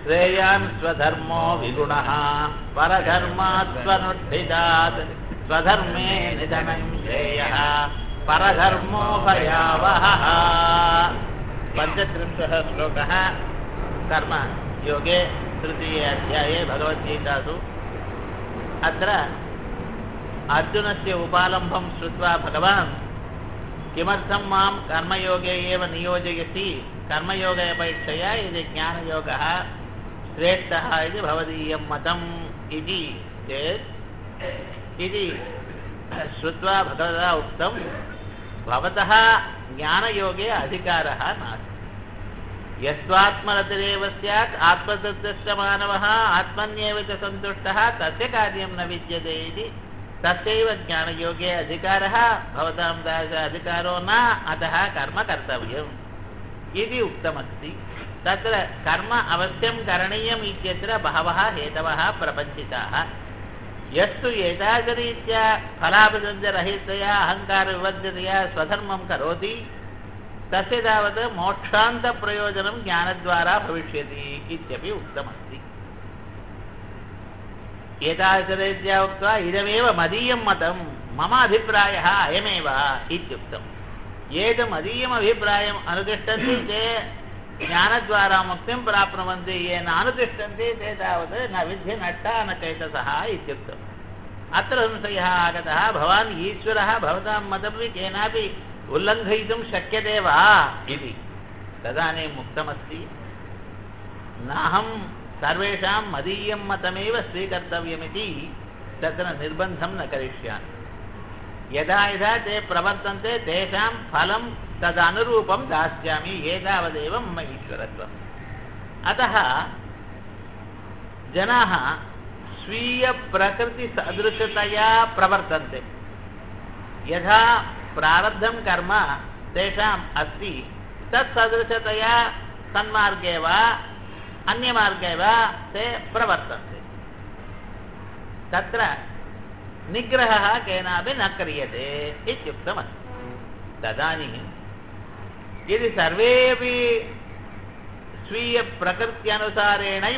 श्रेयान् स्वधर्मो विगुणः परधर्मात् स्वनुष्ठितात् स्वधर्मे निधनं श्रेयः परधर्मो भयावहः। पञ्चत्रिंशः श्लोकः कर्मयोगे तृतीये अध्याये भगवद्गीतासु। अत्र अर्जुनस्य उपालम्भं श्रुत्वा भगवान् किमर्थं मां कर्मयोगे एव नियोजयसि, कर्मयोगेपेक्षया यदि ज्ञानयोगः श्रेष्ठः इति भवदीयं मतम् इति चेत् इति श्रुत्वा भगवता उक्तं भवतः ज्ञानयोगे अधिकारः नास्ति। यस्त्वात्मरतिरेव स्यात् आत्मतृप्तश्च मानवः आत्मन्येव च सन्तुष्टः तस्य कार्यं न विद्यते इति तस्यैव ज्ञानयोगे अधिकारः भवतां दास अधिकारो न, अतः कर्म कर्तव्यम् इति उक्तमस्ति। तत्र कर्म अवश्यं करणीयम् इत्यत्र बहवः हेतवः प्रपञ्चिताः। यस्तु एतादृरीत्या फलाभिसन्धिरहितया अहङ्कारविवर्जितया स्वधर्मं करोति तस्य तावत् मोक्षान्तप्रयोजनं ज्ञानद्वारा भविष्यति इत्यपि उक्तमस्ति। एतादृशरीत्या उक्त्वा इदमेव मदीयं मतं मम अभिप्रायः अयमेव इत्युक्तम्। ये च मदीयम् अभिप्रायम् अनुतिष्ठन्ति ते ज्ञानद्वारा मुक्तिं प्राप्नुवन्ति, ये नानुतिष्ठन्ति ते तावत् न विद्धि नष्टा न चैतसः इत्युक्तम्। अत्र संशयः आगतः, भवान् ईश्वरः भवतां मतमपि केनापि उल्लङ्घयितुं शक्यते वा इति। तदानीम् उक्तमस्ति, नाहं सर्वेषां मदीयं मतमेव स्वीकर्तव्यमिति तत्र निर्बन्धं न करिष्यामि। यदा यदा ते प्रवर्तन्ते तेषां फलं तदनुरूपं दास्यामि, एतावदेव मम ईश्वरत्वम्। अतः जनाः स्वीयप्रकृतिसदृशतया प्रवर्तन्ते। यथा प्रारब्धं कर्म तेषाम् अस्ति तत्सदृशतया सन्मार्गे वा अन्यमार्गे वा ते प्रवर्तन्ते। तत्र निग्रहः केनापि न क्रियते इत्युक्तमस्ति। तदानीं यदि सर्वेपि स्वीयप्रकृत्यनुसारेणैव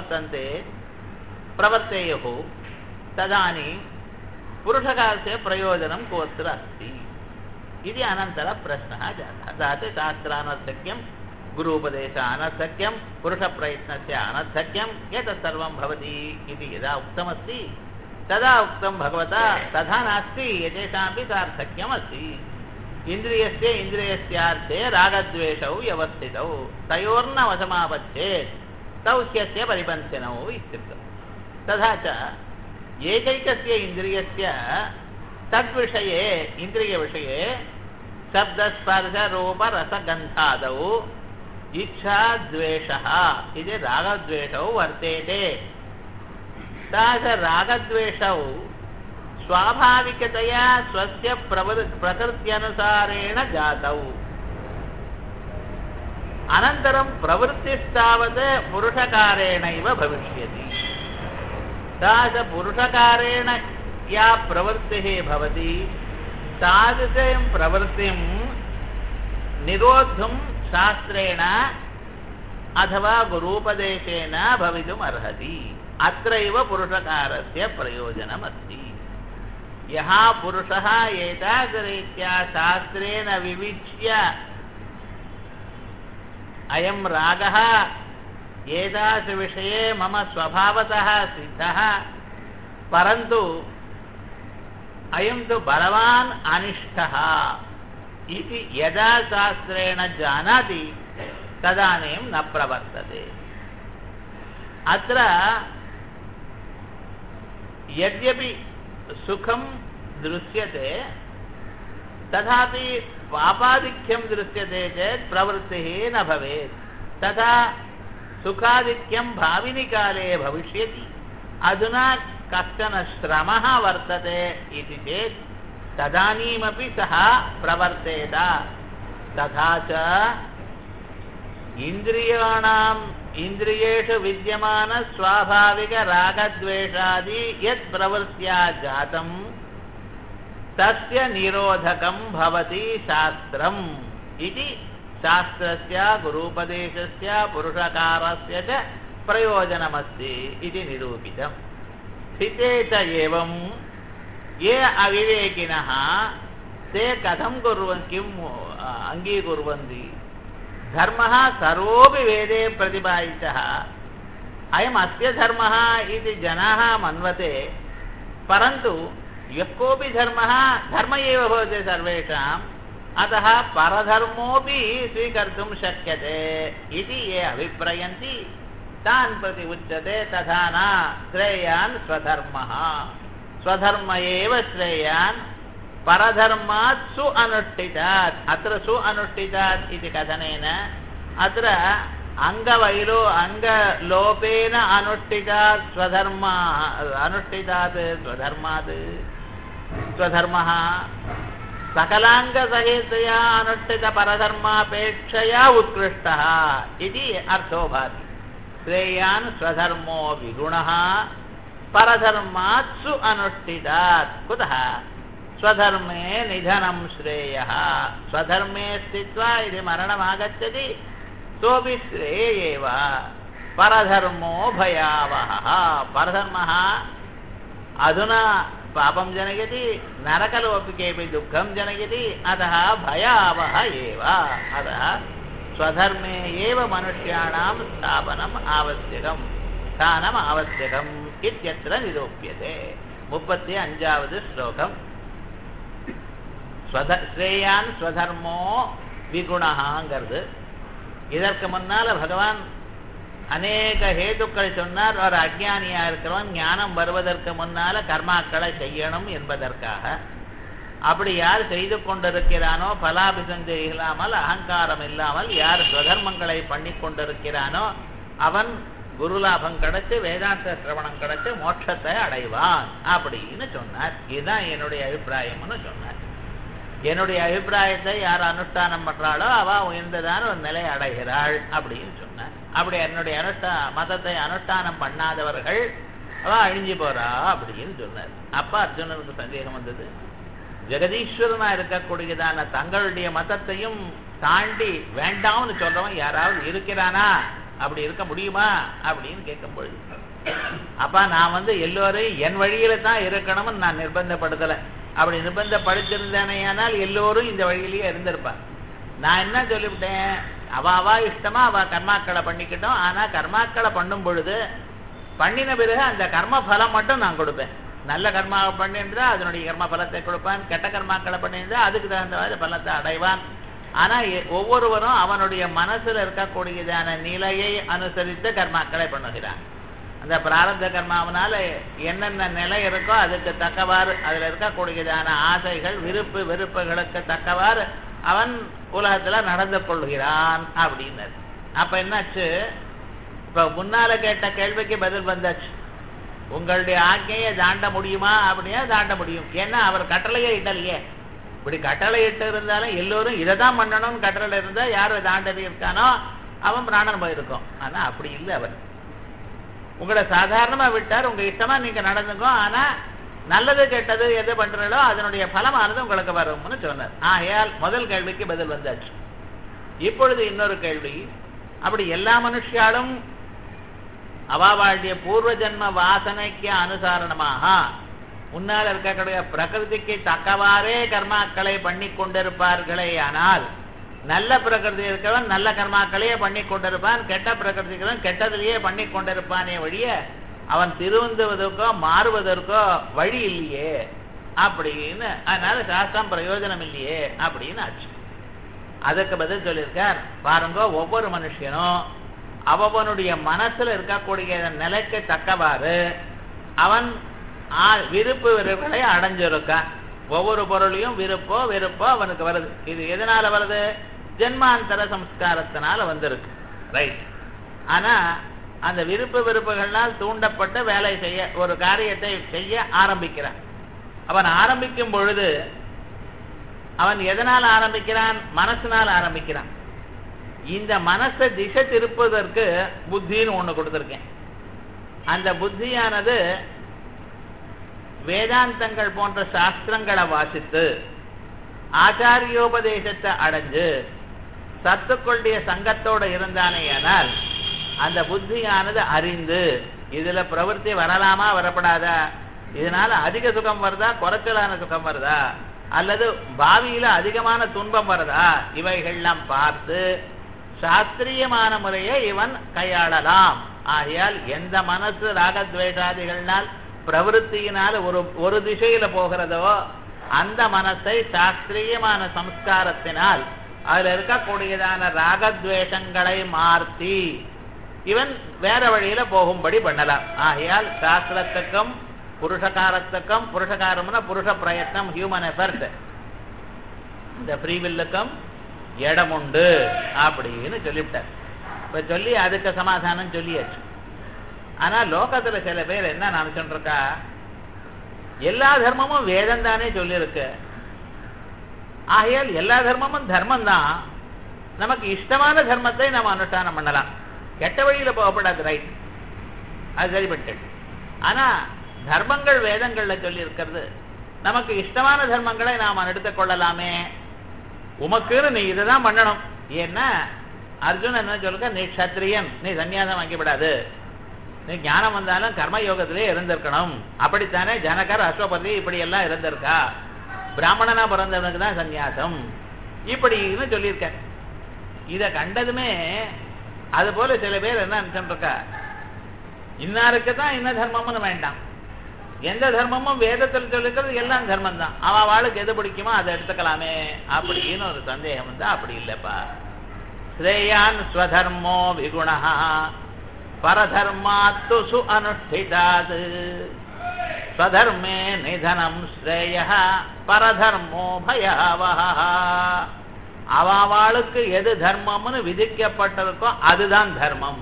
प्रवर्तेयुः तदानीं पुरुषकारस्य प्रयोजनं कोऽत्र अस्ति इति अनन्तरः प्रश्नः जातः। अतः शास्त्रानर्थक्यं गुरूपदेशानर्थक्यं पुरुषप्रयत्नस्य अनर्थक्यं एतत् सर्वं भवति इति यदा उक्तमस्ति तदा उक्तं भगवता तथा नास्ति, एतेषामपि सार्थक्यमस्ति। इन्द्रियस्य इन्द्रियस्यार्थे रागद्वेषौ व्यवस्थितौ तयोर्न वशमापच्छेत् तौ ह्यस्य परिपन्थिनौ इत्युक्तम्। तथा च एकैकस्य इन्द्रियस्य तद्विषये इन्द्रियविषये शब्दस्पर्शरूपरसगन्धादौ इच्छा द्वेषः इति रागद्वेषौ वर्तेते। रागद्वेषौ स्वाभाविकतया स्वस्य प्रकृत्यनुसारेण जातौ। अनन्तरं प्रवृत्तिस्तावत् पुरुषकारेणैव भविष्यति। पुरुषकारेण या प्रवृत्तिः भवति तादृशीं प्रवृत्तिं निरोद्धुं शास्त्रेण अथवा गुरूपदेशेन भवितुम् अर्हति। अत्रैव पुरुषकारस्य प्रयोजनमस्ति। यः पुरुषः एतादृरीत्या शास्त्रेण विविच्य अयं रागः एतादृशविषये मम स्वभावतः सिद्धः, परन्तु अयं तु बलवान् अनिष्टः इति यदा शास्त्रेण जानाति तदानीं न प्रवर्तते। अत्र यद्यपि सुखं दृश्यते तथापि पापादिख्यं दृश्यते चेत् प्रवृत्तिः न भवेत्। तथा सुखादिख्यं भाविनि काले भविष्यति। अधुना कश्चन श्रमः वर्तते इति चेत् तदानीमपि सः प्रवर्तेत। तथा च इन्द्रियेषु विद्यमान स्वाभाविक रागद्वेषादि यत् प्रवृत्त्या जातं तस्य निरोधकं भवति शास्त्रम् इति शास्त्रस्य गुरूपदेशस्य पुरुषकारस्य च प्रयोजनमस्ति इति निरूपितम् स्थिते च एवं ये अविवेकिनः ते कथं किम् अङ्गीकुर्वन्ति धर्मः सर्वोऽपि वेदे प्रतिपादितः अयम् अस्य धर्मः इति जनाः मन्वते परन्तु यः कोऽपि धर्मः धर्म एव भवति सर्वेषाम् अतः परधर्मोऽपि स्वीकर्तुं शक्यते इति ये अभिप्रयन्ति तान् प्रति उच्यते तथा न श्रेयान् स्वधर्मः स्वधर्म एव श्रेयान् परधर्मात् सु अनुष्ठितात् अत्र सु अनुष्ठितात् इति कथनेन अत्र अङ्गलोपेन अनुष्ठितात् स्वधर्म अनुष्ठितात् स्वधर्मः सकलाङ्गसहितया अनुष्ठितपरधर्मापेक्षया उत्कृष्टः इति अर्थो भाति श्रेयान् स्वधर्मो विगुणः परधर्मात् सु अनुष्ठितात् कुतः स्वधर्मे निधनं श्रेयः स्वधर्मे स्थित्वा यदि मरणमागच्छति सोऽपि श्रेय एव परधर्मो भयावहः परधर्मः अधुना पापं जनयति नरकलोके दुःखं जनयति अतः भयावह एव अतः स्वधर्मे एव मनुष्याणां स्थानम् आवश्यकम् इत्यत्र निरूप्यते 35வது श्लोकम् श्रेयान् स्वधर्मो विगुणःங்கிறது இதற்கு முன்னால பகவான் அநேக ஹேதுக்கள் சொன்னார் ஒரு அஞ்ஞானியா இருக்கிறவன் ஞானம் வருவதற்கு முன்னால கர்மாக்களை செய்யணும் என்பதற்காக அப்படி யார் செய்து கொண்டிருக்கிறானோ பலாபிசந்தி இல்லாமல் அகங்காரம் இல்லாமல் யார் ஸ்வதர்மங்களை பண்ணி கொண்டிருக்கிறானோ அவன் குருலாபம் கிடைச்சு வேதாந்த சிரவணம் கிடைச்சு மோட்சத்தை அடைவான் அப்படின்னு சொன்னார் இதுதான் என்னுடைய அபிப்பிராயம்னு சொன்னார் என்னுடைய அபிப்பிராயத்தை யார் அனுஷ்டானம் பண்றாளோ அவ உயர்ந்ததான ஒரு நிலை அடைகிறாள் அப்படின்னு சொன்னார் அப்படி என்னுடைய மதத்தை அனுஷ்டானம் பண்ணாதவர்கள் அவ அழிஞ்சு போறா அப்படின்னு சொன்னார் அப்ப அர்ஜுனனுக்கு சந்தேகம் வந்தது ஜெகதீஸ்வரனா இருக்கக்கூடியதான தங்களுடைய மதத்தையும் தாண்டி வேண்டாம்னு சொல்றவன் யாராவது இருக்கிறானா அப்படி இருக்க முடியுமா அப்படின்னு கேட்கும் பொழுது அப்ப நான் எல்லோரையும் என் வழியில தான் இருக்கணும்னு நான் நிர்பந்தப்படுத்தல அப்படி நிர்பந்தப்படுத்திருந்தேனையானால் எல்லோரும் இந்த வழியிலேயே இருந்திருப்பா நான் என்ன சொல்லிவிட்டேன் அவா இஷ்டமா அவ கர்மாக்களை பண்ணிக்கிட்டோம் ஆனா கர்மாக்களை பண்ணும் பொழுது பண்ணின பிறகு அந்த கர்ம பலம் மட்டும் நான் கொடுப்பேன் நல்ல கர்மா பண்ணிருந்தா அதனுடைய கர்ம பலத்தை கொடுப்பான் கெட்ட கர்மாக்களை பண்ணியிருந்தா அதுக்கு தகுந்த பலத்தை அடைவான் ஆனா ஒவ்வொருவரும் அவனுடைய மனசுல இருக்கக்கூடியதான நிலையை அனுசரித்து கர்மாக்களை பண்ணுகிறான் அந்த பிராரப்த கர்மாவனால என்னென்ன நிலை இருக்கோ அதுக்கு தக்கவாறு அதுல இருக்கக்கூடியதான ஆசைகள் வெறுப்புகளுக்கு தக்கவாறு அவன் உலகத்துல நடந்து கொள்கிறான் அப்படின்னு அப்ப என்னாச்சு இப்ப முன்னால கேட்ட கேள்விக்கு பதில் வந்தாச்சு உங்களுடைய ஆజ్ఞையை தாண்ட முடியுமா அப்படின்னா தாண்ட முடியும் ஏன்னா அவர் கட்டளையே இடலையே இப்படி கட்டளை இட்டு இருந்தாலும் எல்லோரும் இதை தான் பண்ணணும்னு கட்டளை இருந்தா யார் தாண்டது இருக்கானோ அவன் பிராணன் போயிருக்கும் ஆனா அப்படி இல்லை அவர் உங்களை சாதாரணமா விட்டார் உங்க இஷ்டமா நீங்க நடந்துக்கோ ஆனா நல்லது கெட்டது எது பண்றீங்களோ அதனுடைய பலமானது உங்களுக்கு வரும்னு சொன்னார் ஆகையால் முதல் கேள்விக்கு பதில் வந்தாச்சு இப்பொழுது இன்னொரு கேள்வி அப்படி எல்லா மனுஷியாலும் அவாவாளுடைய பூர்வ ஜன்ம வாசனைக்கு அனுசாரணமாக முன்னால் இருக்கக்கூடிய பிரகிருதிக்கு தக்கவாறே கர்மாக்களை பண்ணி கொண்டிருப்பார்களே ஆனால் நல்ல பிரகிருதி இருக்கவன் நல்ல கர்மாக்களையே பண்ணி கொண்டிருப்பான் கெட்ட பிரகிருதிக்கிறவன் கெட்டதிலேயே பண்ணி கொண்டிருப்பானே வழிய அவன் திருந்துவதற்கோ மாறுவதற்கோ வழி இல்லையே அப்படின்னு அதனால சாஸ்திரம் பிரயோஜனம் இல்லையே அப்படின்னு ஆச்சு அதுக்கு பதில் சொல்லியிருக்கார் பாருங்க ஒவ்வொரு மனுஷனும் அவனுடைய மனசுல இருக்கக்கூடிய நிலைக்கு தக்கவாறு அவன் விருப்பு வெறுப்புகளை அடைஞ்சிருக்கான் ஒவ்வொரு பொருளையும் விருப்போ வெறுப்போ அவனுக்கு வருது இது எதனால வருது ஜென்மாந்தர சம்ஸ்காரத்தினால வந்திருக்கு ரைட் ஆனா அந்த விருப்பு வெறுப்புகள்னால் தூண்டப்பட்ட வேலை செய்ய ஒரு காரியத்தை செய்ய ஆரம்பிக்கிறான் அவன் ஆரம்பிக்கும் பொழுது அவன் எதனால் ஆரம்பிக்கிறான் மனசுனால் ஆரம்பிக்கிறான் இந்த மனசை திசை திருப்பதற்கு புத்தின்னு ஒண்ணு கொடுத்திருக்கேன் அந்த புத்தியானது வேதாந்தங்கள் போன்ற சாஸ்திரங்களை வாசித்து ஆச்சாரியோபதேசத்தை அடைஞ்சு சத்துக்களுடைய சங்கத்தோடு இருந்தானேயானால் அந்த புத்தியானது அறிந்து இதுல பிரவೃತ್ತಿ வரலாமா வரப்படாதா, இதனால அதிக சுகம் வருதா குறைச்சலான சுகம் வருதா அல்லது பாவியில அதிகமான துன்பம் வருதா இவைகள்லாம் பார்த்து சாஸ்திரியமான முறையை இவன் கையாளலாம். ஆகையால் எந்த மனசு ராகத்வேஷாதிகள்னால் பிரவೃத்தியினால் ஒரு திசையில போகிறதோ அந்த மனசை சாஸ்திரியமான சம்ஸ்காரத்தினால் அதுல இருக்கக்கூடியதான ராகத்வேஷங்களை மாற்றி இவன் வேற வழியில போகும்படி பண்ணலாம். ஆகையால் சாஸ்திரத்துக்கும் புருஷகாரத்துக்கும், புருஷகாரம்னா புருஷ பிரயத்னம், ஹியூமன் எஃபர்ட், இந்த ஃப்ரீவில்லுக்கும் இடம் உண்டு அப்படின்னு சொல்லிவிட்டார். இப்ப சொல்லி அதுக்கு சமாதானம் சொல்லியாச்சு. ஆனா லோகத்துல சில பேர் என்ன நினைச்சுட்டு இருக்கா, எல்லா தர்மமும் வேதம் தானே சொல்லியிருக்கு, ஆகையால் எல்லா தர்மமும் தர்மம் தான், நமக்கு இஷ்டமான தர்மத்தை நாம் அனுஷ்டானம் பண்ணலாம், கெட்ட வழியில போகப்படாது, ரைட், அது சரிபட்டு. ஆனா தர்மங்கள் வேதங்கள்ல சொல்லி இருக்கிறது, நமக்கு இஷ்டமான தர்மங்களை நாம் எடுத்துக் கொள்ளலாமே, உமக்குன்னு நீ இதைதான் பண்ணணும். ஏன்னா அர்ஜுன் என்ன சொல்லுங்க, நீ க்ஷத்ரியன், நீ சன்னியாசம் வாங்கிவிடாது, நீ ஞானம் வந்தாலும் கர்மயோகத்திலே இருந்திருக்கணும், அப்படித்தானே ஜனகர் அஸ்வபதி இப்படி எல்லாம் இருந்திருக்கா, பிராமணனா பிறந்தவனுக்கு தான் சன்னியாசம் இப்படின்னு சொல்லியிருக்க. இதை கண்டதுமே அது போல சில பேர் என்ன நினைச்சுருக்கா, இன்னாருக்கு தான் இன்ன தர்மம்னு வேண்டாம், எந்த தர்மமும் வேதத்தில் சொல்லிக்கிறது எல்லாம் தர்மம் தான், அவளுக்கு எது பிடிக்குமோ அதை எடுத்துக்கலாமே அப்படின்னு ஒரு சந்தேகம் வந்து அப்படி இல்லப்பா. ஸ்ரேயான் ஸ்வதர்மோ விகுணா பரதர்மாத்து சு அனுஷ்டிதாத் ஸ்வதர்மே நிதனம் ஸ்ரேய பரதர்மோ பயாவஹ. அவளுக்கு எது தர்மம்னு விதிக்கப்பட்டிருக்கோ அதுதான் தர்மம்.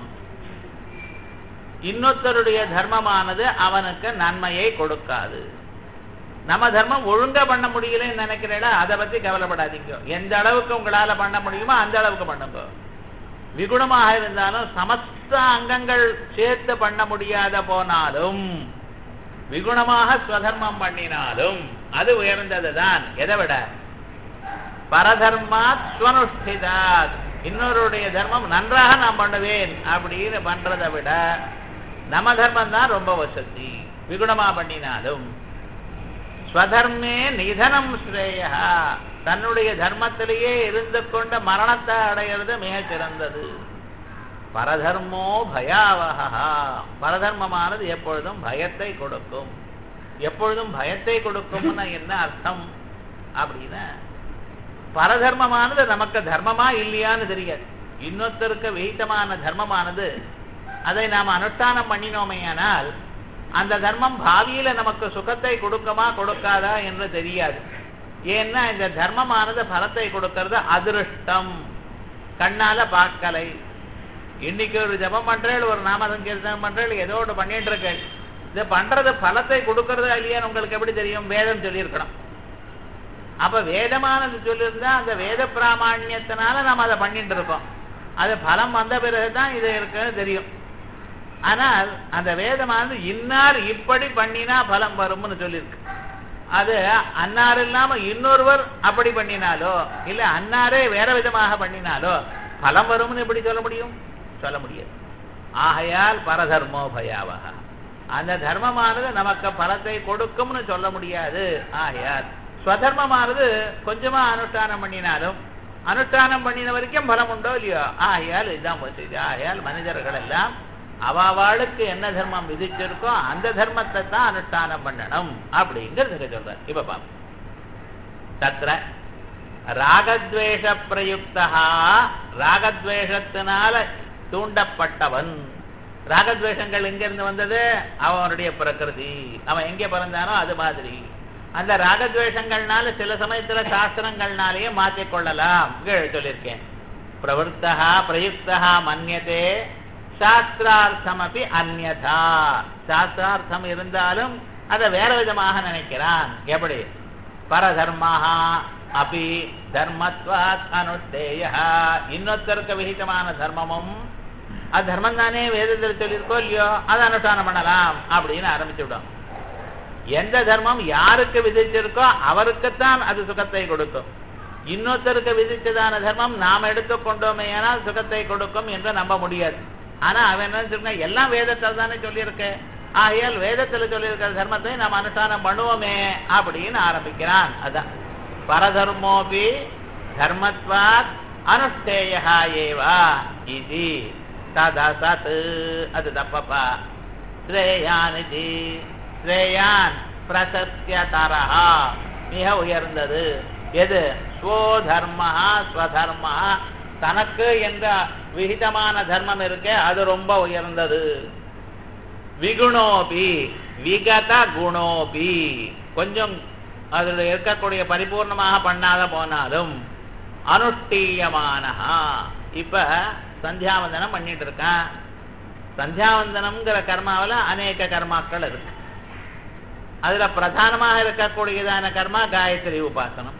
இன்னொருத்தருடைய தர்மமானது அவனுக்கு நன்மையை கொடுக்காது. நம்ம தர்மம் ஒழுங்கா பண்ண முடியலன்னு நினைக்கிறேன், அதை பத்தி கவலைப்படாதீங்க. எந்த அளவுக்கு உங்களால பண்ண முடியுமோ அந்த அளவுக்கு பண்ணுங்க. விகுணமாக இருந்தாலும் சமஸ்த அங்கங்கள் சேர்த்து பண்ண முடியாத போனாலும் விகுணமாக ஸ்வதர்மம் பண்ணினாலும் அது உயர்ந்ததுதான். எதை விட பரதர்மாத் ஸ்வனுஷ்டிதாத், இன்னொருடைய தர்மம் நன்றாக நான் பண்ணுவேன் அப்படின்னு பண்றதை விட நம்ம தர்மம் தான் ரொம்ப வசதி. விகுணமா பண்ணினாலும் ஸ்வதர்மே நிதனம் ஸ்ரேயா, தன்னுடைய தர்மத்திலேயே இருந்து கொண்ட மரணத்தை அடையிறது மிக சிறந்தது. பரதர்மோ பயாவஹா, பரதர்மமானது எப்பொழுதும் பயத்தை கொடுக்கும். எப்பொழுதும் பயத்தை கொடுக்கும்னா என்ன அர்த்தம் அப்படின்னா, பரதர்மமானது நமக்கு தர்மமா இல்லையான்னு தெரியாது. இன்னொருத்தருக்கு விகிதமான தர்மமானது அதை நாம் அனுஷ்டானம் பண்ணினோமையானால் அந்த தர்மம் பாவியில நமக்கு சுகத்தை கொடுக்குமா கொடுக்காதா என்று தெரியாது. ஏன்னா இந்த தர்மமானது பலத்தை கொடுக்கிறது அதிருஷ்டம், கண்ணால பார்க்கலை. இன்னைக்கு ஒரு ஜபம் பண்றேன், ஒரு நாமசங்கீர்த்தனம் பண்றேன், ஏதோ ஒன்று பண்ணிட்டு இருக்கேன், இது பண்றது பலத்தை கொடுக்கறதா இல்லையான்னு உங்களுக்கு எப்படி தெரியும்? வேதம் சொல்லியிருக்கணும். அப்ப வேதமானது சொல்லியிருந்தா அந்த வேத பிராமணியத்தினால நம்ம அதை பண்ணிட்டு இருக்கோம். அது பலம் வந்த பிறகுதான் இது இருக்குன்னு தெரியும். ஆனால் அந்த வேதமானது இன்னார் இப்படி பண்ணினா பலம் வரும்னு சொல்லியிருக்கு. அது அன்னார் இல்லாம இன்னொருவர் அப்படி பண்ணினாலோ இல்ல அன்னாரே வேற விதமாக பண்ணினாலோ பலம் வரும்னு எப்படி சொல்ல முடியும்? சொல்ல முடியாது. ஆகையால் பரதர்மோ பயாவஹ, அந்த தர்மமானது நமக்கு பலத்தை கொடுக்கும்னு சொல்ல முடியாது. ஆகையால் ஸ்வதர்மமானது கொஞ்சமா அனுஷ்டானம் பண்ணினாலும் அனுஷ்டானம் பண்ணின வரைக்கும் பலம் உண்டோ இல்லையோ, ஆகையால் இதுதான் வசதி. ஆகையால் மனிதர்கள் எல்லாம் அவளுக்கு என்ன தர்மம் விதிச்சிருக்கோ அந்த தர்மத்தை தான் அனுஷ்டானம் பண்ணணும் அப்படிங்கிறது சொல்ற. இப்ப பாப்போம். தத்ர ராகத்வேஷ பிரயுக்தா, ராகத்வேஷத்தினால தூண்டப்பட்டவன். ராகத்வேஷங்கள் எங்க இருந்து வந்தது? அவனுடைய பிரகிருதி, அவன் எங்கே பிறந்தானோ அது மாதிரி. அந்த ராகத்வேஷங்கள்னால சில சமயத்துல சாஸ்திரங்கள்னாலேயே மாற்றிக்கொள்ளலாம் சொல்லியிருக்கேன். பிரவருத்தா பிரயுக்தா மன்யதே சாஸ்திரார்த்தம் அப்படி அந்யதா, சாஸ்திரார்த்தம் இருந்தாலும் அதை வேற விதமாக நினைக்கிறான். எப்படி? பரதர்மாக அப்படி தர்மத்வாத் அனுஷ்டேய, இன்னொருத்தருக்கு விகிதமான தர்மமும் அது தர்மம் தானே வேதத்தில் சொல்லியிருக்கோ இல்லையோ அதை அனுஷ்டானம் பண்ணலாம் அப்படின்னு ஆரம்பிச்சு விடும். எந்த தர்மம் யாருக்கு விதிச்சிருக்கோ அவருக்குத்தான் அது சுகத்தை கொடுக்கும். இன்னொருத்தருக்கு விதிச்சதான தர்மம் நாம் எடுத்துக்கொண்டோமே ஆனால் சுகத்தை கொடுக்கும் என்று நம்ப முடியாது. ஆனா அவன் என்ன சொல்றான், எல்லாம் வேதத்தில் தானே சொல்லியிருக்க, ஆகையால் வேதத்துல சொல்லியிருக்கிற தர்மத்தை நாம் அனுஷ்டானம் பண்ணுவோமே அப்படின்னு ஆரம்பிக்கிறான். அதான் பரதர்மோபி தர்மத்வாத் அனுஷ்டேயா ஏவா இது ததசத். அது தப்பப்பா. ஸ்ரேயான் இது ஸ்ரேயான் பிரசஸ்யதரஹா, மிக உயர்ந்தது எது? ஸ்வதர்ம ஸ்வதர்ம, தனக்கு என்ற விகிதமான தர்மம் இருக்கே அது ரொம்ப உயர்ந்தது. விகுணோபி விகத குணோபி, கொஞ்சம் அதில் இருக்கக்கூடிய பரிபூர்ணமாக பண்ணாத போனாலும் அனுஷ்டீயமானஹா. இப்ப சந்தியாவந்தனம் பண்ணிட்டு இருக்கான். சந்தியாவந்தனம்ங்கிற கர்மாவில் அநேக கர்மாக்கள் இருக்கு. அதுல பிரதானமாக இருக்கக்கூடியதான கர்மா காயத்ரி உபாசனம்.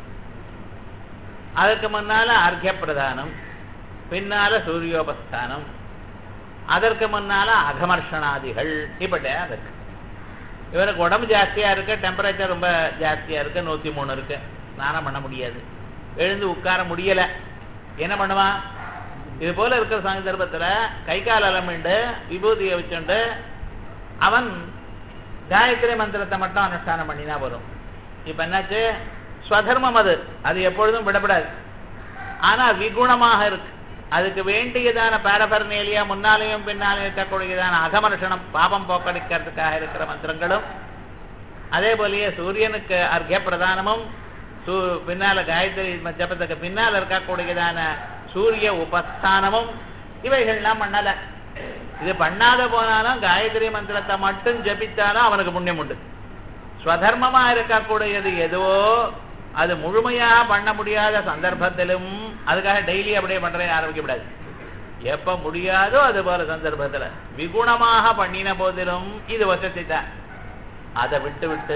அதுக்கு முன்னால அர்க்ய பிரதானம், பின்னால சூரியோபஸ்தானம், அதற்கு முன்னால அகமர்ஷனாதிகள். இப்படி அதுக்கு இவருக்கு உடம்பு ஜாஸ்தியா இருக்கு, டெம்பரேச்சர் ரொம்ப ஜாஸ்தியா இருக்கு, 103 இருக்கு, ஸ்நானம் பண்ண முடியாது, எழுந்து உட்கார முடியல, என்ன பண்ணுவான்? இது போல இருக்கிற சந்தர்ப்பத்துல கை கால் அலமிண்டு விபூதியை வச்சுண்டு அவன் காயத்ரி மந்திரத்தை மட்டும் அனுஷ்டானம் பண்ணினா வரும். இப்ப என்னாச்சு? ஸ்வதர்மம் அது, அது எப்பொழுதும் விடப்படாது. ஆனா விகுணமாக இருக்கு. அதுக்கு வேண்டியதான பாரபர்னேலியா முன்னாலேயும் பின்னாலேயும் இருக்கக்கூடியதான அகமர்ஷனம், பாபம் போக்கடிக்கிறதுக்காக இருக்கிற மந்திரங்களும், அதே போலயே சூரியனுக்கு அர்க்ய பிரதானமும், பின்னால காயத்ரி ஜபத்துக்கு பின்னால் இருக்கக்கூடியதான சூரிய உபஸ்தானமும், இவைகள்லாம் பண்ணல. இது பண்ணாத போனாலும் காயத்ரி மந்திரத்தை மட்டும் ஜபித்தாலும் அவனுக்கு புண்ணியம் உண்டு. ஸ்வதர்மமா இருக்கக்கூடியது எதுவோ அது முழுமையாக பண்ண முடியாத சந்தர்ப்பத்திலும், அதுக்காக டெய்லி அப்படியே பண்றேன் ஆரம்பிக்கப்படாது. எப்ப முடியாதோ அது போல சந்தர்ப்பத்துல விகுணமாக பண்ணின போதிலும் இது வசதிதான். அதை விட்டு விட்டு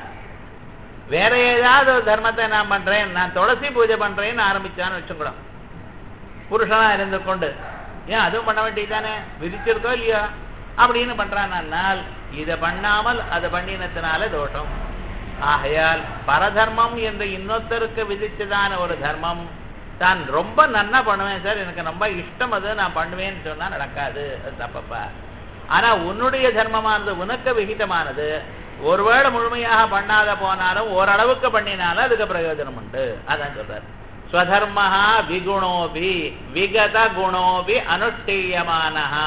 வேற ஏதாவது ஒரு தர்மத்தை நான் பண்றேன், நான் துளசி பூஜை பண்றேன்னு ஆரம்பிச்சான்னு வச்சுக்கூட, புருஷனா இருந்து கொண்டு ஏன் அதுவும் பண்ண வேண்டியதானே, விதிச்சிருக்கோ இல்லையா அப்படின்னு பண்றான். இதை பண்ணாமல் அதை பண்ணினத்தினால தோஷம். ஆகையால் பரதர்மம் என்று இன்னொருத்தருக்கு விதிச்சதான ஒரு தர்மம் தான் ரொம்ப நன்னா பண்ணுவேன் சார், எனக்கு ரொம்ப இஷ்டம், அது நான் பண்ணுவேன்னு சொன்னா நடக்காது, அது தப்பப்பா. ஆனா உன்னுடைய தர்மமானது உனக்கு விகிதமானது, ஒருவேளை முழுமையாக பண்ணாத போனாலும் ஓரளவுக்கு பண்ணினாலும் அதுக்கு பிரயோஜனம் உண்டு. அதான் சொல்றாரு. ஸ்வதர்மஹா விகுணோபி விகத குணோபி அனுஷ்டீயமானஹா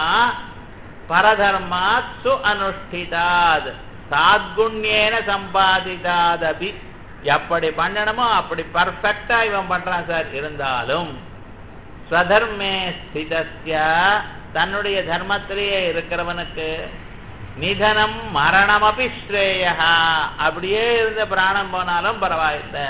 பரதர்மாத் சு அனுஷ்டிதாத் சாத்குண்யேன சம்பாதிதாதபி. எப்படி பண்ணணுமோ அப்படி பர்ஃபெக்டா இவன் பண்றான் சார். இருந்தாலும் ஸ்வதர்மே ஸ்திதஸ்ய, தன்னுடைய தர்மத்திலேயே இருக்கிறவனுக்கு நிதனம் மரணமபி ஸ்ரேயா, அப்படியே இருந்த பிராணம் போனாலும் பரவாயில்லை.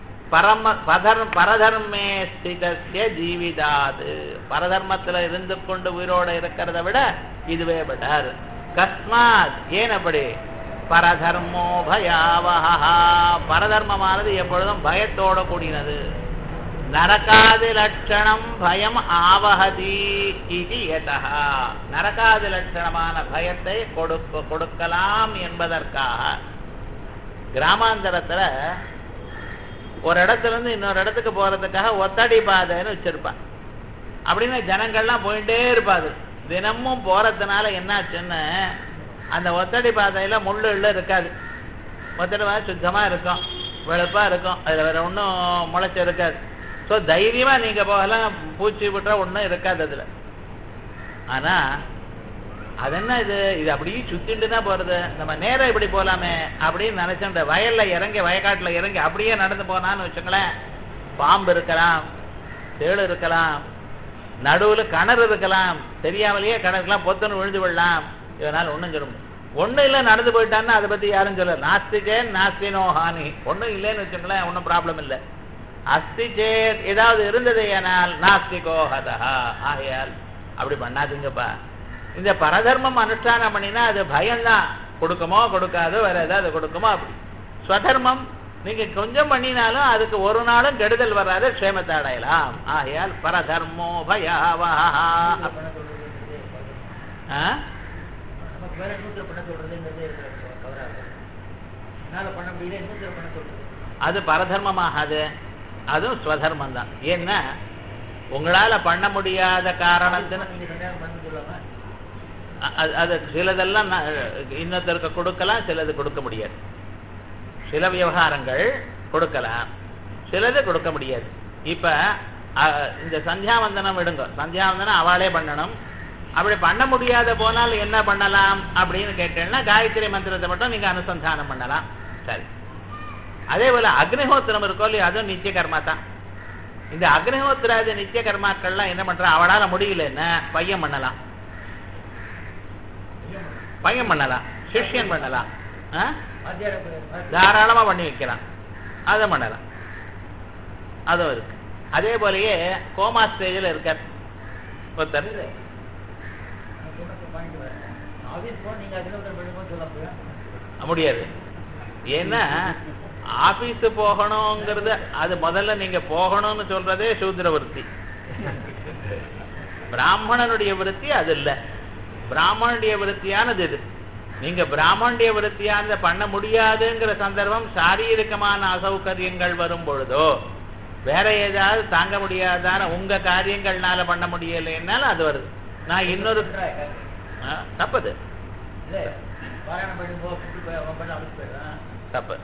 பரதர்மே ஸ்திதஸ்ய ஜீவிதாது, பரதர்மத்துல இருந்து கொண்டு உயிரோட இருக்கிறத விட இதுவே பெட்டர். கஸ்மாத், ஏன் அப்படி? பரதர்மோ பயாவஹா, பரதர்மமானது எப்பொழுதும் பயத்தோட கூடினது. நரகாதி லட்சணம் பயம் ஆவஹதி இது யதா, நரகாதி லட்சணமான பயத்தை கொடுக்கலாம் என்பதற்காக கிராமாந்தரத்துல ஒரு இடத்துல இருந்து இன்னொரு இடத்துக்கு போறதுக்காக ஒத்தடி பாதைன்னு வச்சிருப்பான். அப்படின்னு ஜனங்கள்லாம் போயிட்டே இருப்பாது. தினமும் போறதுனால என்னாச்சுன்னு, அந்த ஒத்தடி பாதையில முள்ளு இருக்காது. ஒத்தடி பாதை சுத்தமா இருக்கும், வெளுப்பா இருக்கும், அதுல வேற ஒன்றும் முளைச்சு இருக்காது. ஸோ தைரியமா நீங்க போகலாம், பூச்சி விட்டுற ஒன்றும் இருக்காது அதுல. ஆனா அது என்ன, இது அப்படியே சுத்திட்டு தான் போறது, நம்ம நேரம் இப்படி போலாமே அப்படின்னு நினைச்சோம். வயல்ல இறங்கி வயக்காட்டுல இறங்கி அப்படியே நடந்து போனான்னு வச்சுங்களேன், பாம்பு இருக்கலாம், தேள் இருக்கலாம், நடுவுல கிணறு இருக்கலாம், தெரியாமலேயே கிணறுலாம் பொத்துன்னு விழுந்து விடலாம். இதனால ஒன்றும் சொல்ல ஒன்றும் இல்லை, நடந்து போயிட்டான்னு அதை பத்தி யாரும் சொல்ல. நாஸ்திகேன் நாஸ்தினோ ஹானி, ஒன்றும் இல்லைன்னு வச்சுங்களேன், ஒன்றும் ப்ராப்ளம் இல்லை. அஸ்தி சேத், ஏதாவது இருந்தது ஏனால் நாஸ்திகோ ஹதா. ஆகையால் அப்படி பண்ணாதுங்கப்பா. இந்த பரதர்மம் அனுஷ்டானம் பண்ணினா அது பயம்தான், கொடுக்குமோ கொடுக்காதோ, வேற ஏதாவது கொடுக்குமோ அப்படி. ஸ்வதர்மம் நீங்க கொஞ்சம் பண்ணினாலும் அதுக்கு ஒரு நாளும் கெடுதல் வராது, க்ஷேமத்தை அடையலாம். ஆகையால் பரதர்மோ பயாவஹா. அது பரதர்மமாகாது, அதுவும் ஸ்வதர்மம் தான். ஏன்னா உங்களால பண்ண முடியாத காரணத்தின அது சிலதெல்லாம் இன்னொருத்தருக்கு கொடுக்கலாம், சிலது கொடுக்க முடியாது. சில விவகாரங்கள் கொடுக்கலாம், சிலது கொடுக்க முடியாது. இப்ப இந்த சந்தியாவந்தனம் விடுங்க, சந்தியாவந்தனம் அவளே பண்ணணும். அப்படி பண்ண முடியாத போனால் என்ன பண்ணலாம் அப்படின்னு கேட்டேன்னா காயத்ரி மந்திரத்தை மட்டும் நீங்க அனுசந்தானம் பண்ணலாம். சரி, அதே போல அக்னிஹோத்திரம் இருக்கோ இல்லையா, அதுவும் நித்திய கர்மா தான். இந்த அக்னிஹோத்திராதி நித்திய கர்மாக்கள்லாம் என்ன பண்றா, அவளால முடியல என்ன பையன் பண்ணலாம், பையன் பண்ணலாம், சிஷ்யன் பண்ணலாம், தாராளமா பண்ணி வைக்கலாம், அதை பண்ணலாம், அதுவும் இருக்கு. அதே போலயே கோமா ஸ்டேஜில் இருக்கார் ஒருத்தர், முடியாது. ஏன்னா ஆபீஸ் போகணுங்கிறது அது முதல்ல நீங்க போகணும்னு சொல்றதே சூத்ர விருத்தி. பிராமணனுடைய விருத்தி அது இல்ல, பிராமணனுடைய விருத்தியானது இது. நீங்க பிராமணனுடைய விருத்தியானது பண்ண முடியாதுங்கிற சந்தர்ப்பம் சாரீரிகமான அசௌகரியங்கள் வரும் பொழுதோ, வேற ஏதாவது தாங்க முடியாதான உங்க காரியங்கள்னால பண்ண முடியலைன்னால அது வருது. நான் இன்னொரு தப்பது தப்பு.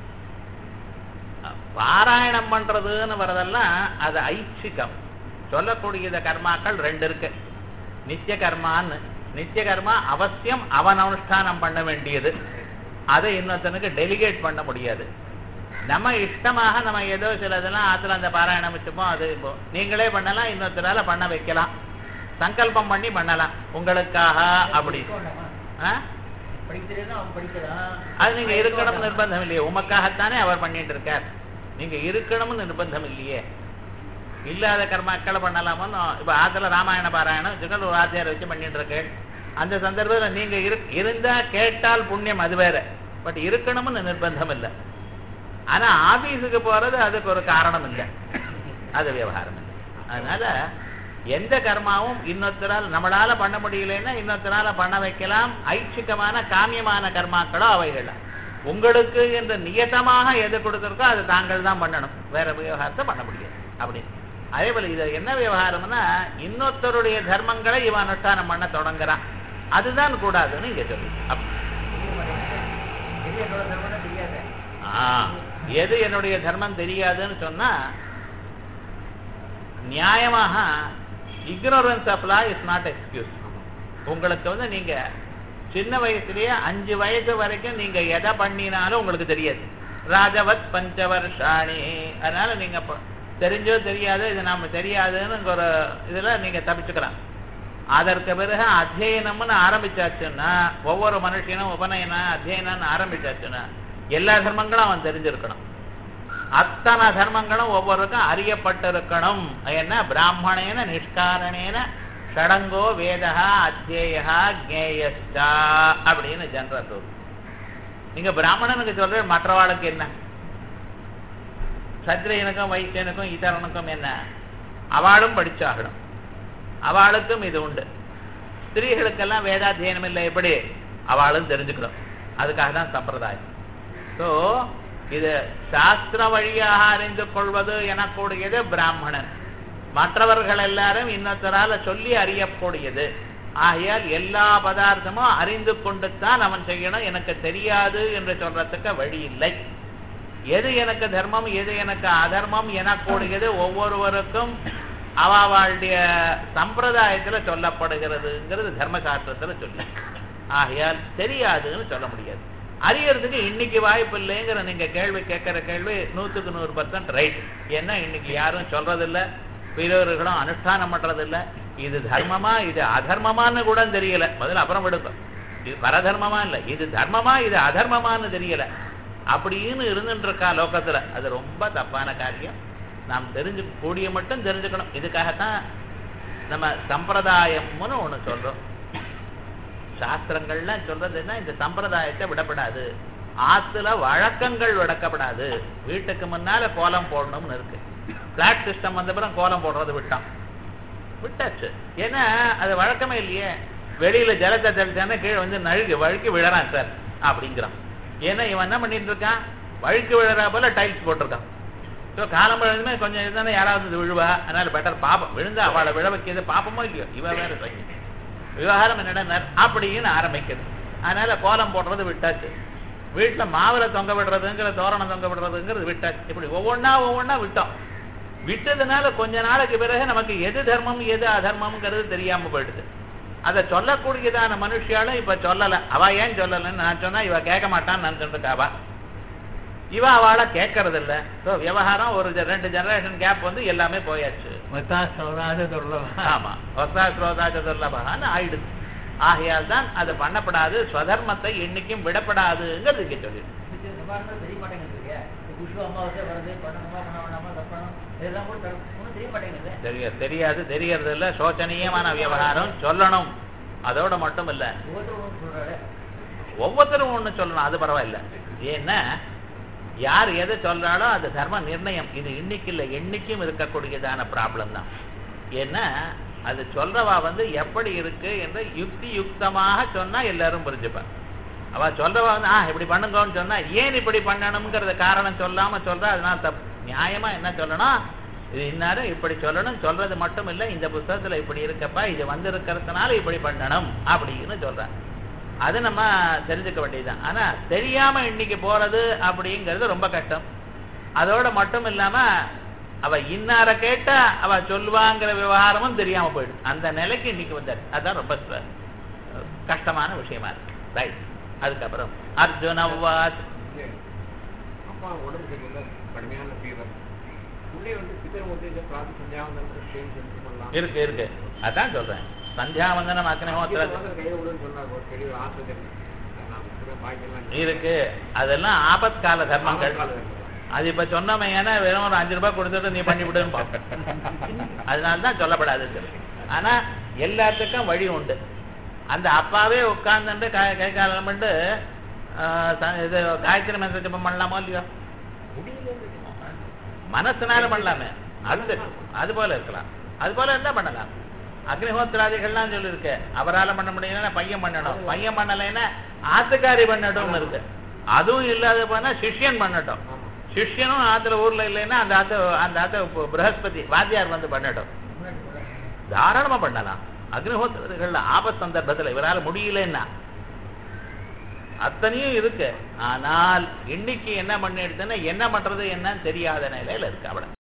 பாராயணம் பண்றதுன்னு வரதெல்லாம் அது ஐச்சிகம். சொல்லக்கூடிய கர்மாக்கள் ரெண்டு இருக்கு. நித்திய கர்மான்னு, நித்திய கர்மா அவசியம் அவன் அனுஷ்டானம் பண்ண வேண்டியது, அதை இன்னொருத்தனுக்கு டெலிகேட் பண்ண முடியாது. நம்ம இஷ்டமாக நம்ம ஏதோ சிலதெல்லாம் ஆத்துல அந்த பாராயணம் வச்சுப்போம், அது நீங்களே பண்ணலாம், இன்னொருத்தரால பண்ண வைக்கலாம், சங்கல்பம் பண்ணி பண்ணலாம் உங்களுக்காக. அப்படி அது நீங்க இருக்கணும்னு நிர்பந்தம் இல்லையே, உமக்காகத்தானே அவர் பண்ணிட்டு இருக்கார், நீங்க இருக்கணும்னு நிர்பந்தம் இல்லையே. இல்லாத கர்மாக்களை பண்ணலாமோ. இப்ப ஆத்துல ராமாயண பாராயணம் ஒரு ஆத்தியாரை வச்சு பண்ணிட்டு இருக்கு, அந்த சந்தர்ப்பத்தில் நீங்க இருந்தா கேட்டால் புண்ணியம் அது வேற, பட் இருக்கணும்னு நிர்பந்தம் இல்லை. ஆனா ஆபீஸுக்கு போறது அதுக்கு ஒரு காரணம் இல்லை, அது விவகாரம் இல்லை. அதனால எந்த கர்மாவும் இன்னொருத்தரால் நம்மளால பண்ண முடியலன்னா இன்னொருத்தரால பண்ண வைக்கலாம். ஐச்சிகமான காமியமான கர்மாக்களோ அவைகள் உங்களுக்கு என்று நியதமாக எது கொடுத்திருக்கோ அது தாங்கள் தான் பண்ணணும், வேற விவகாரத்தை பண்ண முடியாது. அப்படி அதே போல இது என்ன விவகாரம்னா, இன்னொருத்தருடைய தர்மங்களை இவன் அனுஷ்டானம் பண்ண தொடங்குறான், அதுதான் கூடாதுன்னு இங்க சொல்லு. எது என்னுடைய தர்மம் தெரியாதுன்னு சொன்னா, நியாயமாக ignorance of law is not excuse. உங்களுக்கு நீங்க சின்ன வயசுலயே 5 வயசு வரைக்கும் நீங்க எதை பண்ணினாலும் உங்களுக்கு தெரியாது. ராஜவத் பஞ்சவர்ஷாணி. அதனால நீங்க தெரிஞ்சோ தெரியாதோ இது நாம தெரியாதுன்னு ஒரு இதுல நீங்க தப்பிச்சுக்கலாம். அதற்கு பிறகு அத்தியனம்னு ஆரம்பிச்சாச்சுன்னா, ஒவ்வொரு மனுஷனும் உபநயனம் அத்தியனம்னு ஆரம்பிச்சாச்சுன்னா எல்லா தர்மங்களும் அவன் தெரிஞ்சிருக்கணும். அத்தனை தர்மங்களும் ஒவ்வொருக்கும் அறியப்பட்டிருக்கணும். என்ன பிராமணேன நிஷ்காரணேன ஷடங்கோ வேதா அத்தியேயா ஜேயஸ்டா அப்படின்னு ஜெனரல் ரூல். நீங்க பிராமணனுக்கு சொல்ற மற்றவாளுக்கு என்ன, சத்திரியனுக்கும் வைசியனுக்கும் இதரனுக்கும் என்ன, அவளும் படிச்சாகணும், அவளுக்கும் இது உண்டு. ஸ்திரீகளுக்கெல்லாம் வேதாத்தியனம் இல்லை, எப்படி அவளும் தெரிஞ்சுக்கணும். அதுக்காக தான் சம்பிரதாயம். ஸோ இது சாஸ்திர வழியாக அறிந்து கொள்வது எனக்கூடியது பிராமணன். மற்றவர்கள் எல்லாரும் இன்னொருத்தரால சொல்லி அறியக்கூடியது. ஆகையால் எல்லா பதார்த்தமும் அறிந்து கொண்டுத்தான் அவன் செய்யணும். எனக்கு தெரியாது என்று சொல்றதுக்கு வழி இல்லை. எது எனக்கு தர்மம் எது எனக்கு அதர்மம் எனக்கூடியது ஒவ்வொருவருக்கும் அவளுடைய சம்பிரதாயத்துல சொல்லப்படுகிறதுங்கிறது தர்மசாஸ்திரத்துல சொல்லி. ஆகையால் தெரியாதுன்னு சொல்ல முடியாது. அறியறதுக்கு இன்னைக்கு வாய்ப்பு இல்லைங்கிற நீங்க கேள்வி கேட்கிற கேள்வி 100க்கு 100% ரைட். ஏன்னா இன்னைக்கு யாரும் சொல்றதில்லை, வீரர்களும் அனுஷ்டானம் பண்றதில்லை. இது தர்மமா இது அதர்மமானு கூட தெரியல. முதல்ல அப்புறம் விடுப்போம், இது பரதர்மமா இல்லை, இது தர்மமா இது அதர்மமானு தெரியல அப்படின்னு இருந்துட்டு இருக்கா லோகத்துல. அது ரொம்ப தப்பான காரியம். நாம் கூடிய மட்டும் தெரிஞ்சுக்கணும். இதுக்காகத்தான் நம்ம சம்பிரதாயம்னு ஒண்ணு சொல்றோம். சாஸ்திரங்கள்லாம் சொல்றது என்ன, இந்த சம்பிரதாயத்தை விடப்படாது, ஆத்துல வழக்கங்கள் விடக்கப்படாது. வீட்டுக்கு முன்னால கோலம் போடணும்னு இருக்கு. பிளாட் சிஸ்டம் வந்த பிறகு கோலம் போடுறது விட்டாச்சு. ஏன்னா அது வழக்கமே இல்லையே. வெளியில ஜலத்தை தெளிச்சானே கீழே வழுக்கி விழறான் சார் அப்படிங்கிறான். ஏன்னா இவன் என்ன பண்ணிட்டு இருக்கான், வழுக்கி விழறா போல டைல்ஸ் போட்டிருக்கான். ஸோ காலம் விழுதுமே கொஞ்சம் இருந்தானே யாராவது விழுவா. அதனால பெட்டர் பாப்பம் விழுந்தா அவளை விழ வைக்கிறது பாப்பமோ இல்லையோ, இவ வேற விவகாரம் என்னடா அப்படின்னு ஆரம்பிக்குது. அதனால கோலம் போடுறது விட்டாச்சு, வீட்டுல மாவுல தொங்க விடுறதுங்கிற தோரணம் தொங்க விடுறதுங்கிறது விட்டாச்சு. இப்படி ஒவ்வொன்னா விட்டோம். விட்டதுனால கொஞ்ச நாளைக்கு பிறகு நமக்கு எது தர்மம் எது அதர்மம்ங்கிறது தெரியாம போயிடுது. அதை சொல்லக்கூடியதான மனுஷியாலும் இப்ப சொல்லல. அவ ஏன் சொல்லலன்னு நான் சொன்னா இவ கேட்க மாட்டான்னு நினைச்சுருக்காவா, இவ அவளை கேட்கறது இல்ல. விவகாரம் ஒரு 2 ஜெனரேஷன் கேப் வந்து எல்லாமே போயாச்சு. ஆமா, வசாஸ்ரோதாஜதுர்லபான்னு ஆயிடுது. ஆகையால் தான் அது பண்ணப்படாது, ஸ்வதர்மத்தை என்னைக்கும் விடப்படாதுங்கிறது இங்க சொல்லி தெரியாது. தெரியறது இல்ல, சோச்சனீயமான விவகாரம் சொல்லணும். அதோட மட்டும் இல்ல, ஒவ்வொருத்தரும் ஒண்ணு சொல்லணும், அது பரவாயில்ல. ஏன்னா யார் எதை சொல்றாலோ அது தர்ம நிர்ணயம். இது இன்னைக்கு இல்ல, என்னைக்கும் இருக்கக்கூடியதான ப்ராப்ளம் தான். ஏன்னா அது சொல்றவா வந்து எப்படி இருக்கு என்று யுக்தி யுக்தமாக சொன்னா எல்லாரும் புரிஞ்சுப்பாங்க. அவ சொல்றவா வந்து இப்படி பண்ணுங்கன்னு சொன்னா ஏன் இப்படி பண்ணணும்ங்கிறத காரணம் சொல்லாம சொல்றா, அதனால தப்பு. நியாயமா என்ன சொல்லணும், இது இன்னாரும் இப்படி சொல்லணும், சொல்றது மட்டும் இல்ல, இந்த புத்தகத்துல இப்படி இருக்கப்பா, இது வந்து இருக்கிறதுனால இப்படி பண்ணணும் அப்படின்னு சொல்ற. அது நம்ம தெரிஞ்சுக்க வேண்டியதுதான். ஆனா தெரியாம இன்னைக்கு போறது அப்படிங்கிறது ரொம்ப கஷ்டம். அதோட மட்டும் இல்லாம அவ இன்னார கேட்டா அவ சொல்லுவாங்கிற விவகாரமும் தெரியாம போயிடும். அந்த நிலைக்கு இன்னைக்கு வந்தாரு. அதுதான் ரொம்ப கஷ்டமான விஷயமா இருக்கு. ரைட். அதுக்கப்புறம் அர்ஜுனவாத் இருக்கு இருக்கு. அதான் சொல்றேன், சந்தியாவந்தனம் அக்னிஹோத்திரம் இருக்கு. அதெல்லாம் ஆபத்கால தர்மங்கள். அது இப்ப சொன்னோமே, ஏன்னா வெறும் ஒரு 5 ரூபாய் கொடுத்துட்டு நீ பண்ணிவிடுன்னு பார்ப்பேன். அதனால்தான் சொல்லப்படாது. ஆனா எல்லாத்துக்கும் வழி உண்டு. அந்த அப்பாவே உட்கார்ந்து கை காலம் பண்ணிட்டு இது காயத்ரி மந்திர ஜபம் பண்ணலாமோ இல்லையோ, மனசுனால பண்ணலாமே, அது போல இருக்கலாம். அது போல இருந்தா பண்ணலாம். அக்னிஹோத்திராதிகள்லாம் சொல்லியிருக்கு, அவரால் பண்ண முடியலன்னா பையன் பண்ணணும், பையன் பண்ணலைன்னா ஆத்துக்காரி பண்ணட்டும் இருக்கு. அதுவும் இல்லாத போனா சிஷ்யன் பண்ணட்டும். சிஷ்யனும் ஆத்துல ஊர்ல இல்லைன்னா அந்த ஆத்த பிரகஸ்பதி வாத்தியார் வந்து பண்ணட்டும். தாராளமா பண்ணலாம். அக்னிஹோத்திரர்கள் ஆபத் சந்தர்ப்பத்தில் இவரால் முடியலன்னா அத்தனையும் இருக்கு. ஆனால் இன்னைக்கு என்ன பண்ணிடுதுன்னா என்ன பண்றது என்னன்னு தெரியாத நிலையில இருக்கு. அவ்வளவு.